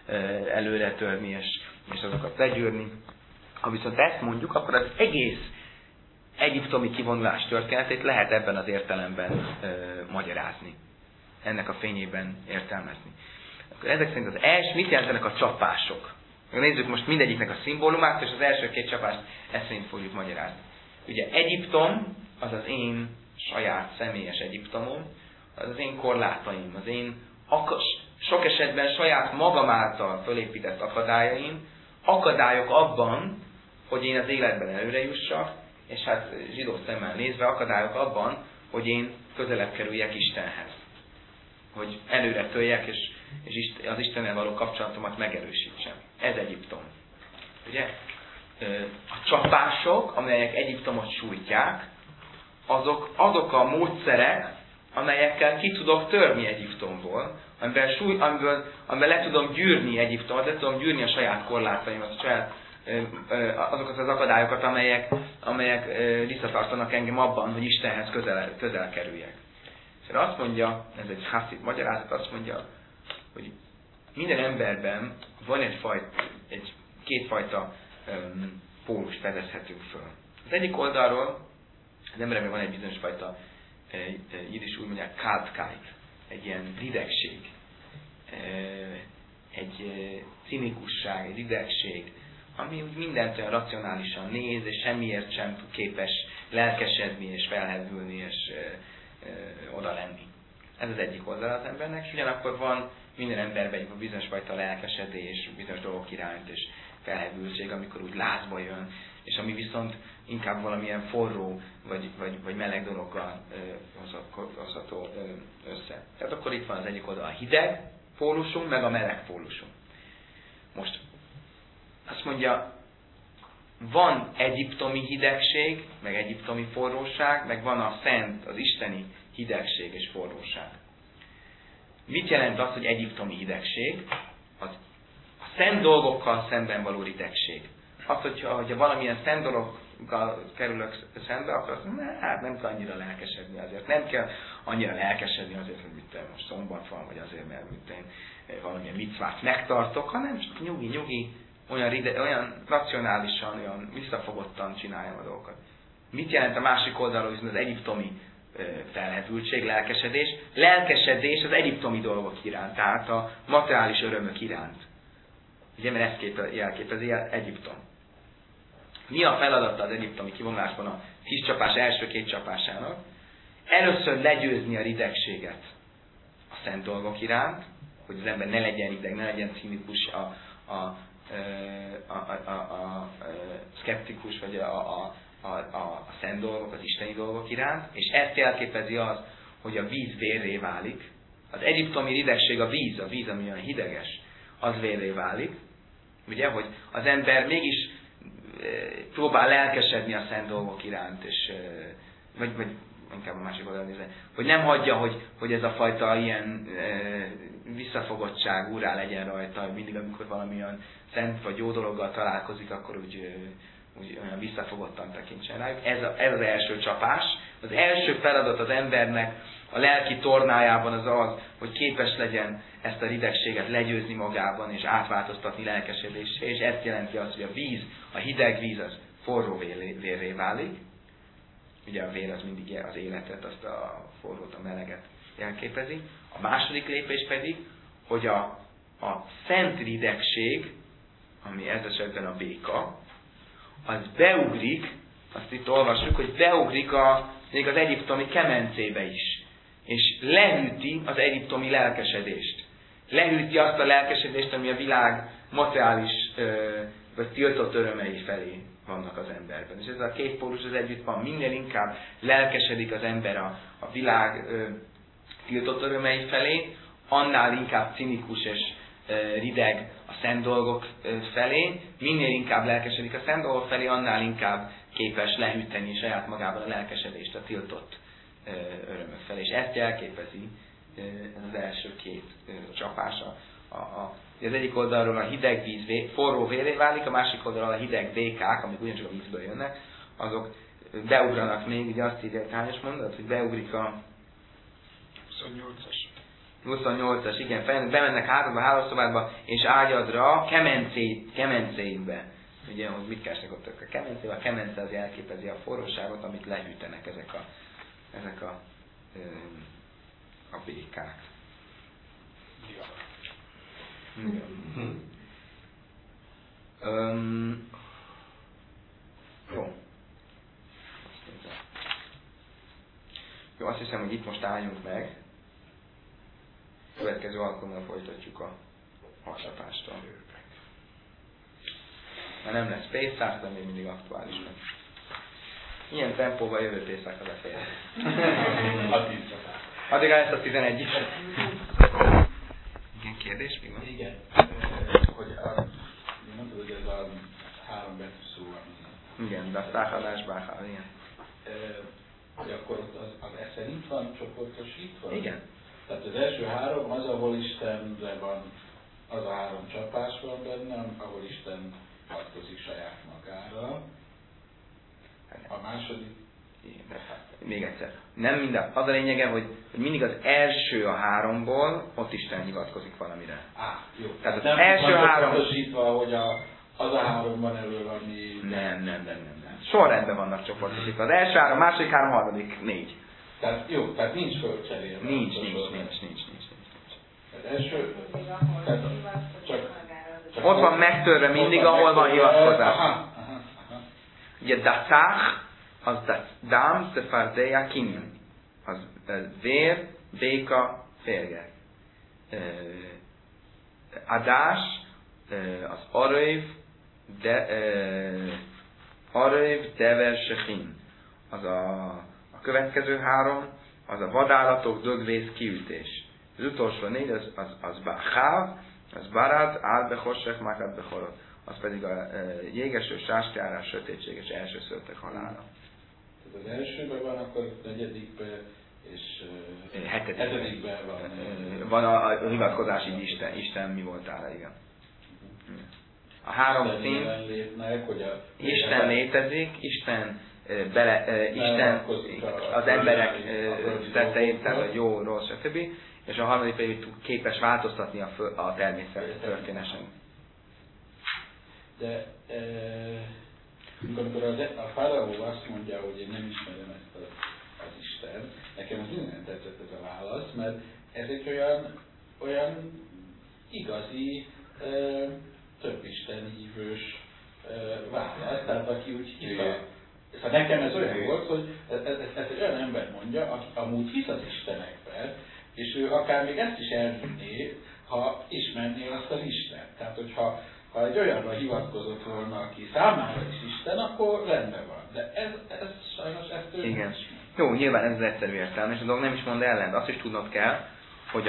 előre törni, és azokat legyűrni. Ha viszont ezt mondjuk, akkor az egész egyiptomi kivonulás történetét lehet ebben az értelemben magyarázni. Ennek a fényében értelmezni. Akkor ezek szerint az első, mit jelentenek a csapások? Nézzük most mindegyiknek a szimbólumát, és az első két csapást ezt szerint fogjuk magyarázni. Ugye Egyiptom, az az én saját személyes Egyiptomom, az az én korlátaim, az én sok esetben saját magam által fölépített akadályaim, akadályok abban, hogy én az életben előre jussak, és hát zsidó szemmel nézve akadályok abban, hogy én közelebb kerüljek Istenhez. Hogy előre töljek, és az Istennel való kapcsolatomat megerősítsem. Ez Egyiptom. Ugye? A csapások, amelyek Egyiptomot sújtják, azok a módszerek, amelyekkel ki tudok törni Egyiptomból, amivel le tudom gyűrni Egyiptomot, le tudom gyűrni a saját korlátaimat, azokat az akadályokat, amelyek visszatartanak engem abban, hogy Istenhez közel kerüljek. És azt mondja, ez egy hasszid magyarázat, azt mondja, hogy minden emberben van kétfajta pólust fedezhetünk föl. Az egyik oldalról az emberben van egy bizonyos fajta, jiddis úgy mondják, kaltkeit, egy ilyen ridegség, egy cinikusság, egy ridegség, ami úgy mindent olyan racionálisan néz, és semmiért sem képes lelkesedni, és felhevülni, és oda lenni. Ez az egyik oldala az embernek, és ugyanakkor van minden emberben egy bizonyos fajta lelkesedés, bizonyos dolgok iránt, és felhevültség, amikor úgy lázba jön, és ami viszont inkább valamilyen forró, vagy meleg dologgal hozható össze. Tehát akkor itt van az egyik oldal a hideg pólusunk, meg a meleg pólusunk. Most azt mondja, van egyiptomi hidegség, meg egyiptomi forróság, meg van a szent, az isteni hidegség és forróság. Mit jelent az, hogy egyiptomi hidegség? A szent dolgokkal szemben való ridegség. Az, hogyha valamilyen szent dologgal kerülök szembe, akkor azt mondom, hát nem kell annyira lelkesedni azért. Nem kell annyira lelkesedni azért, hogy most szombat van, vagy azért, mert én valamilyen micvát megtartok, hanem csak nyugi, olyan racionálisan, olyan visszafogottan csináljam a dolgokat. Mit jelent a másik oldalról viszont az egyiptomi felhevültség, lelkesedés? Lelkesedés az egyiptomi dolgok iránt, tehát a materiális örömök iránt. Ugye, mert ezt jelképezi Egyiptom. Mi a feladata az egyiptomi kivonulásban a 10 csapás első 2 csapásának? Először legyőzni a ridegséget a szent dolgok iránt, hogy az ember ne legyen rideg, ne legyen cinikus, a szkeptikus, vagy a szent dolgok, az isteni dolgok iránt, és ezt jelképezi az, hogy a víz vérré válik. Az egyiptomi ridegség a víz, ami olyan hideges, az vérré válik. Ugye, hogy az ember mégis próbál lelkesedni a szent dolgok iránt, és, vagy inkább a másik oldalon nézve, hogy nem hagyja, hogy ez a fajta ilyen visszafogottság úrrá legyen rajta, hogy mindig, amikor valamilyen szent vagy jó dologgal találkozik, akkor úgy olyan visszafogottan tekintsen rájuk. Ez az első csapás. Az első feladat az embernek a lelki tornájában az, hogy képes legyen ezt a ridegséget legyőzni magában, és átváltoztatni lelkesedéssé, és ezt jelenti azt, hogy a víz, a hideg víz az forró vérré válik. Ugye a vér az mindig az életet, azt a forrót, a meleget jelképezi. A második lépés pedig, hogy a szent ridegség, ami ez esetben a béka, az beugrik, azt itt olvassuk, hogy beugrik még az egyiptomi kemencébe is, és lehűti az egyiptomi lelkesedést. Lehűti azt a lelkesedést, ami a világ materiális vagy tiltott örömei felé vannak az emberben. És ez a két pólus az együtt van. Minél inkább lelkesedik az ember a világ tiltott örömei felé, annál inkább cinikus és rideg a szent dolgok felé, minél inkább lelkesedik a szent dolgok felé, annál inkább képes lehűteni saját magában a lelkesedést a tiltott örömök felé. És ezt jelképezi ez az első két csapása. Az egyik oldalról a hideg víz forró vérré válik, a másik oldalról a hideg békák, amik ugyancsak a vízből jönnek, azok beugranak még, ugye azt írja a hányas mondat, hogy beugrik a 28-as. 28-as, igen, bemennek hálószobádba, és ágyadra kemencéjükbe. Ugye, hogy mit keresnek ott a kemencébe? A kemence az jelképezi a forróságot, amit lehűtenek ezek a békák. Jó. Jó, azt hiszem, hogy itt most álljunk meg. Következő alkalommal folytatjuk a hasapástól. Mert nem lesz Pészák, de még mindig aktuális meg. Ilyen tempóval jövő Pészákra befejezni. Addig lesz a 11 is. Igen, kérdés még van? Igen. Hogy mondtad, hogy ez a 3 betű szó, ami... Igen, de a száhadás, báhál, igen. Hogy akkor az e szerint van csoportosítva? Igen. Tehát az első 3 az, ahol Istenre van, az a 3 csapás van benne, ahol Isten tartozik saját magára. A második... Még egyszer. Nem minden. Az a lényege, hogy mindig az első a 3-ból, ott Isten hivatkozik valamire. Jó. Tehát az nem első 3... csoportosítva, hogy az a 3-ban elő valami... Nem. Sorrendben vannak csoportosítva. Az első 3, második 3, harmadik 4. Tehát jó, tehát nincs fölcserélve. Nincs. Tehát első... Csak ott van megtörve mindig, ahol van hivatkozás. Ugye datach, az dám, szefardeja, kinim. Az vér, béka, férge. Adás, az aröv, dever, sechin. Az a következő 3, az a vadállatok, dögvész, kiütés. Az utolsó 4, az báháv, az barát, álbehosek, mákad behorod. Az pedig a jégeső, sáskjárás, sötétség és elsőszültek halála. Tehát az elsőben van, akkor a 4. és 7. van. Van a hivatkozás így Isten mi voltál, igen. A 3 szín, Isten létezik, Isten az emberek tetteit, tehát a jó, rossz, stb. És a 3. pedig képes változtatni a természet történesen. De amikor a fáraó azt mondja, hogy én nem ismerem ezt az Isten, nekem az minden tetszett ez a válasz, mert ez egy olyan igazi több Isten hívős válasz, tehát aki úgy hisz szóval nekem ez olyan volt, hogy ez egy olyan ember mondja, aki amúgy hisz az Istenekben, és ő akár még ezt is elhinné, ha ismerné azt az Istent. Tehát, hogyha egy olyanra hivatkozott volna, aki számára is Isten, akkor rendben van. De ez sajnos ezt ő igen. Jó, nyilván ez az egyszerű értelme, és a dolog nem is mond ellen. Azt is tudnod kell, hogy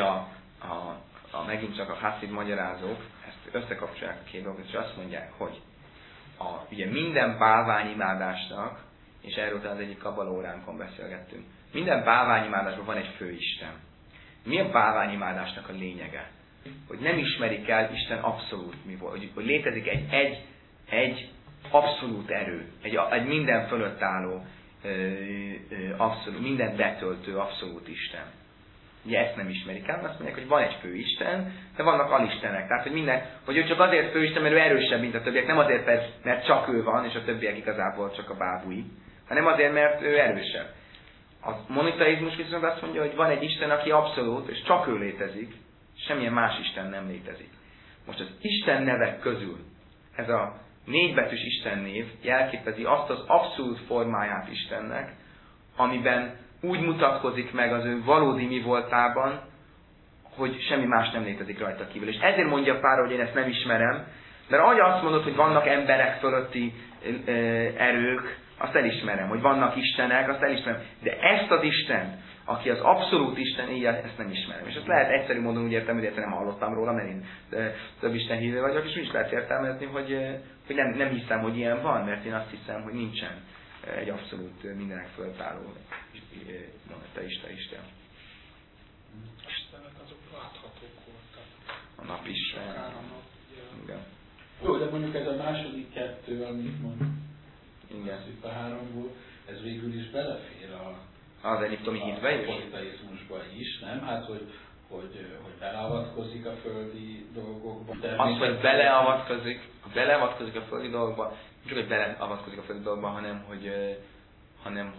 megint csak a hasszid magyarázók ezt összekapcsolják a két dolgot, és azt mondják, hogy ugye minden bálványimádásnak, és erről az egyik kabalóránkon beszélgettünk, minden bálványimádásban van egy főisten. Mi a bálványimádásnak a lényege? Hogy nem ismerik el Isten abszolút mi volt, hogy létezik egy abszolút erő, egy minden fölött álló, abszolút, minden betöltő abszolút Isten. Ugye ezt nem ismerik el, azt mondják, hogy van egy főisten, de vannak alistenek. Tehát, hogy ő csak azért főisten, mert ő erősebb, mint a többiek, nem azért, mert csak ő van, és a többiek igazából csak a bábui, hanem azért, mert ő erősebb. A monoteizmus viszont azt mondja, hogy van egy Isten, aki abszolút, és csak ő létezik, semmilyen más Isten nem létezik. Most az Isten nevek közül ez a 4 betűs Isten név jelképezi azt az abszolút formáját Istennek, amiben úgy mutatkozik meg az ő valódi mi voltában, hogy semmi más nem létezik rajta kívül. És ezért mondja Pál, hogy én ezt nem ismerem, mert ahogy azt mondod, hogy vannak emberek fölötti erők, azt elismerem, hogy vannak istenek, azt elismerem. De ezt az Isten, aki az abszolút Isten, így ezt nem ismerem. És ezt lehet egyszerű módon úgy értelmezni, hogy nem hallottam róla, mert én több Isten hívő vagyok, és úgy is lehet értelmezni, hogy nem hiszem, hogy ilyen van, mert én azt hiszem, hogy nincsen egy abszolút mindenek fölött álló Isten. Istenek azok láthatók voltak. A nap is. Igen. Jó, de mondjuk ez a második 2, amit mond. Igen. A 3-ból, ez végül is belefér az egyiptomi hitbe is? A politeizmusba is, nem? Hát, hogy beleavatkozik a földi dolgokba. Az, hogy beleavatkozik a földi dolgokba, nem csak, hogy beleavatkozik a földi dolgokba, hanem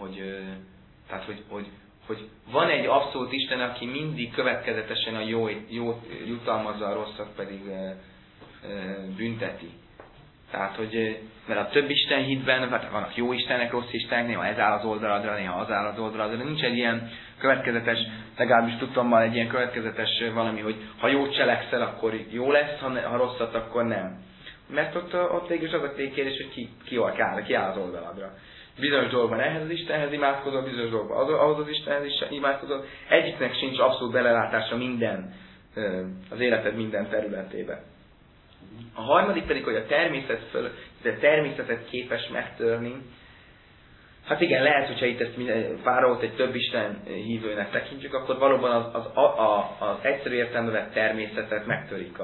hogy van egy abszolút Isten, aki mindig következetesen a jót jutalmazza, a rosszat pedig bünteti. Tehát, hogy mert a több Isten hitben, vannak jó Istenek, rossz Istenek, néha ez áll az oldaladra, néha az áll az oldaladra, de nincs egy ilyen következetes, legalábbis tudtommal egy ilyen következetes valami, hogy ha jót cselekszel, akkor jó lesz, ha rosszat, akkor nem. Mert ott végül is az a kérdés, hogy ki áll az oldaladra. Bizonyos dolgokban ehhez az Istenhez imádkozol, bizonyos dolgokban ahhoz az Istenhez is imádkozol. Egyiknek sincs abszolút belelátása minden, az életed minden területébe. A harmadik pedig, hogy a természetet képes megtörni. Hát igen, lehet, hogyha itt ezt Fáraót egy több Isten hívőnek tekintjük, akkor valóban az egyszerű értelemben vett természetet megtörik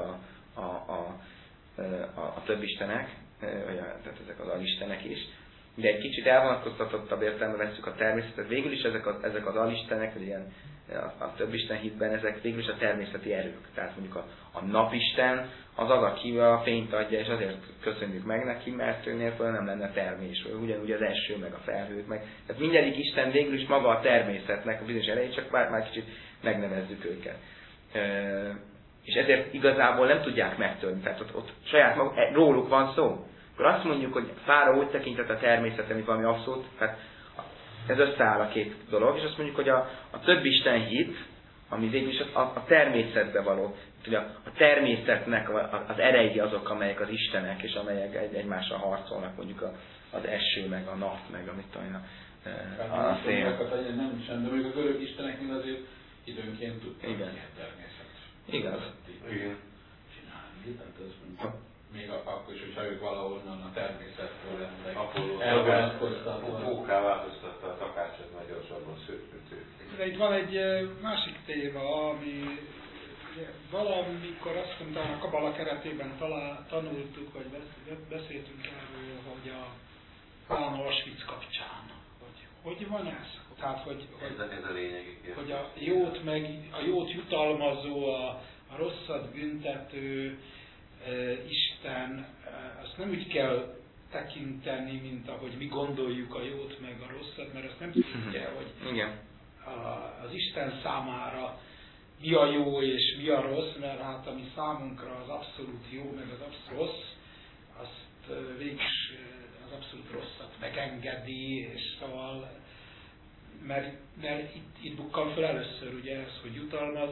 a több Istenek, tehát ezek az alistenek is. De egy kicsit elvonatkoztatottabb értelemben vesszük a természetet. Végül is ezek az alistenek, vagy ilyen a több Isten hitben, ezek végül is a természeti erők. Tehát mondjuk a napisten az, aki a fényt adja, és azért köszönjük meg neki, mert ő nélkül nem lenne termés. Ugyanúgy az eső, meg a felhők, meg. Tehát mindegyik Isten végül is maga a természetnek a bizonyos erejét, csak már kicsit megnevezzük őket. És ezért igazából nem tudják megtörni. Tehát ott saját maguk, róluk van szó. Akkor azt mondjuk, hogy Fáraó úgy tekintett a természetre, mint valami abszolút, tehát ez összeáll a két dolog, és azt mondjuk, hogy a több Isten hit, ami végül is a természetbe való, ugye a természetnek az erei azok, amelyek az Istenek, és amelyek egymással harcolnak, mondjuk az eső, meg a nap, meg amit tudom, a szél. Nem sem, de még a görög isteneknél azért időnként tudtak ilyen természet. Igaz. Igen. Csinálni, tehát az mondjuk, még akkor is, hogyha ők valahonnan a természetről lennek elvonatkoztatva. Póká változtatta a takácsot, már gyorsabban szőtt, mint ők. De itt van egy másik téma, ami valamikor azt mondtam, a Kabala keretében tanultuk, vagy beszéltünk erről, hogy a Auschwitz kapcsán. Hogy van ez? Tehát, hogy ez a lényegi hogy a jót jutalmazó, a rosszat büntető Isten, azt nem úgy kell tekinteni, mint ahogy mi gondoljuk a jót meg a rosszat, mert azt nem tudja, hogy igen. Az Isten számára mi a jó és mi a rossz, mert hát ami számunkra az abszolút jó, meg az abszolút rossz, azt végig az abszolút rosszat megengedi, és szóval, mert itt bukkan fel először ugye ez, hogy jutalmaz,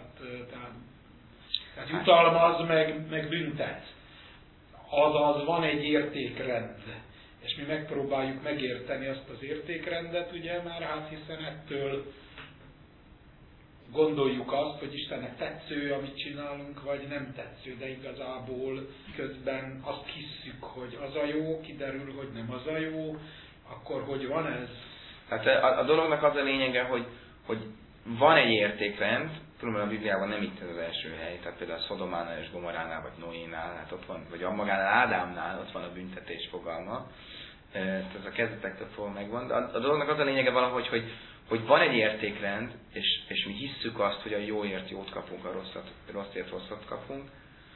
tehát jutalmaz, meg büntet. Azaz van egy értékrend, és mi megpróbáljuk megérteni azt az értékrendet, ugye, mert hát hiszen ettől gondoljuk azt, hogy Istennek tetsző, amit csinálunk, vagy nem tetsző, de igazából közben azt hisszük, hogy az a jó, kiderül, hogy nem az a jó, akkor hogy van ez? Hát a dolognak az a lényege, hogy van egy értékrend, különben a Bibliában nem itt ez az első hely, tehát például a Szodománál és Gomorránál, vagy Noénál, hát ott van, vagy magánál Ádámnál, ott van a büntetés fogalma, ez a kezdetektől fogva megvan, de a dolognak az a lényege valahogy, hogy van egy értékrend, és mi hisszük azt, hogy a jóért jót kapunk, a rosszért rosszat kapunk,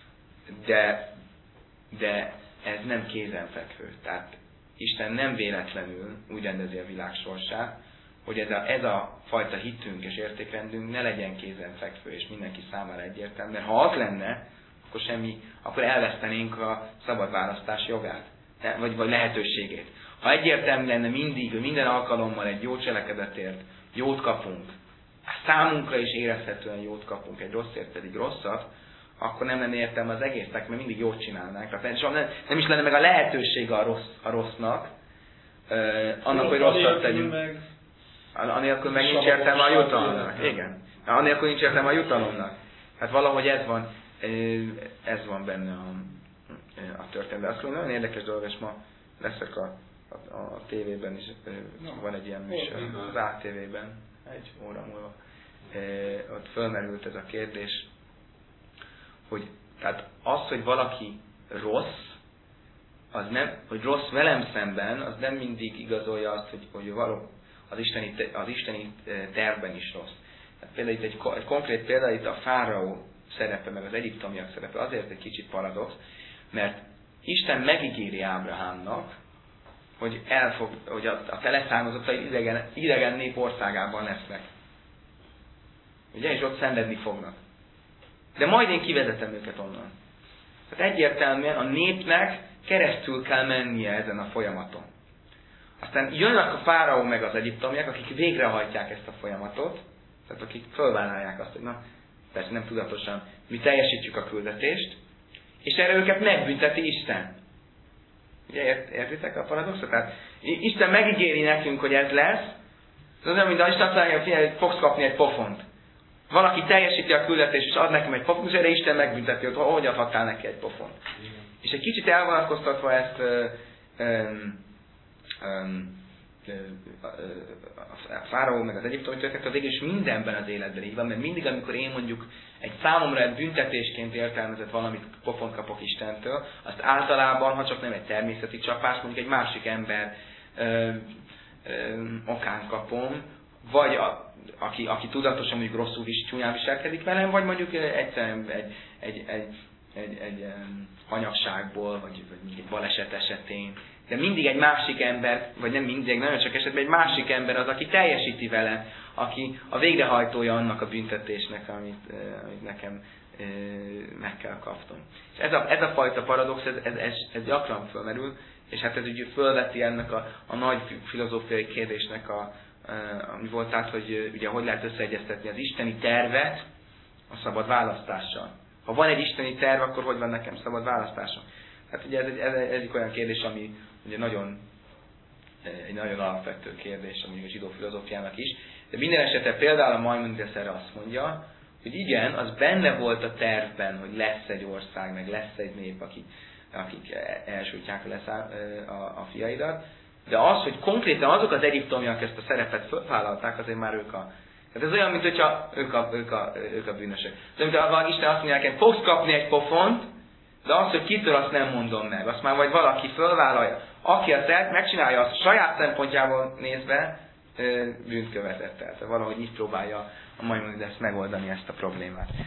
de ez nem kézenfekvő. Tehát Isten nem véletlenül úgy rendezi a világ sorsát, hogy ez a fajta hitünk és értékrendünk ne legyen kézenfekvő és mindenki számára egyértelmű, mert ha az lenne, akkor elvesztenénk a szabad választás jogát, vagy lehetőségét. Ha egyértelmű lenne mindig, hogy minden alkalommal egy jó cselekedetért jót kapunk, számunkra is érezhetően jót kapunk, egy rosszért pedig rosszat, akkor nem lenne értelme az egésznek, mert mindig jót csinálnánk. Tehát nem is lenne meg a lehetősége a rossznak, annak, hogy rosszat tegyünk. Anélkül meg nincs értelme a jutalomnak. Igen. Anélkül nincs értelme a jutalomnak. Hát valahogy ez van benne a történetben. Azt mondom, nagyon érdekes dolog, és ma leszek a tévében is, van egy ilyen műsor, az ATV-ben, egy óra múlva. Ott fölmerült ez a kérdés, hogy tehát az, hogy valaki rossz, hogy rossz velem szemben, az nem mindig igazolja azt, hogy való az isteni tervben is rossz. Például itt egy konkrét példa, itt a fáraó szerepe, meg az egyiptomiak szerepe azért egy kicsit paradox, mert Isten megígéri Ábrahámnak, hogy a te leszármazottai idegen nép országában lesznek. Ugye, és ott szenvedni fognak. De majd én kivezetem őket onnan. Tehát egyértelműen a népnek keresztül kell mennie ezen a folyamaton. Aztán jönnek a fáraó meg az egyiptomiak, akik végrehajtják ezt a folyamatot, tehát akik fölvállalják azt, hogy na, persze nem tudatosan, mi teljesítjük a küldetést, és erre őket megbünteti Isten. Ugye értitek a paradoxot? Tehát Isten megígéri nekünk, hogy ez lesz, az olyan, mint Isten azt mondja, hogy fogsz kapni egy pofont. Valaki teljesíti a küldetést, és ad nekem egy pofont, és erre Isten megbünteti, hogy hogy adhattál neki egy pofont. És egy kicsit elvonatkoztatva ezt a fáraó meg az egyiptomi történet, végül is mindenben az életben így van, mert mindig, amikor én mondjuk egy számomra egy büntetésként értelmezett valamit pofont kapok Istentől, azt általában, ha csak nem egy természeti csapás, mondjuk egy másik ember okán kapom, vagy aki tudatosan mondjuk rosszul is csúnyán viselkedik velem, vagy mondjuk egyszerűen egy anyagságból, vagy egy baleset esetén. De mindig egy másik ember, vagy nem mindig, nagyon csak esetben egy másik ember az, aki teljesíti vele, aki a végrehajtója annak a büntetésnek, amit nekem meg kell kapnom. És ez a fajta paradox, ez gyakran fölmerül, és hát ez ugye fölveti ennek a nagy filozófiai kérdésnek ami volt, tehát, hogy ugye hogy lehet összeegyeztetni az isteni tervet a szabad választással. Ha van egy isteni terv, akkor hogy van nekem szabad választásom? Hát ugye ez egy olyan kérdés, ami ugye egy nagyon alapvető kérdés, ami a zsidó filozófiának is. De minden esetre például a Maimonides erre azt mondja, hogy igen, az benne volt a tervben, hogy lesz egy ország, meg lesz egy nép, akik elsújtják a fiaidat, de az, hogy konkrétan azok az egyiptomiak ezt a szerepet felvállalták, azért már tehát ez olyan, mint hogyha ők a bűnösök. De mint ha Isten azt mondja nekem, fogsz kapni egy pofont, de az, hogy kitől, azt nem mondom meg. Azt már vagy valaki fölvállalja. Aki azt megcsinálja, azt saját szempontjából nézve bűnt követett el. Tehát valahogy így próbálja a Maimonides megoldani ezt a problémát.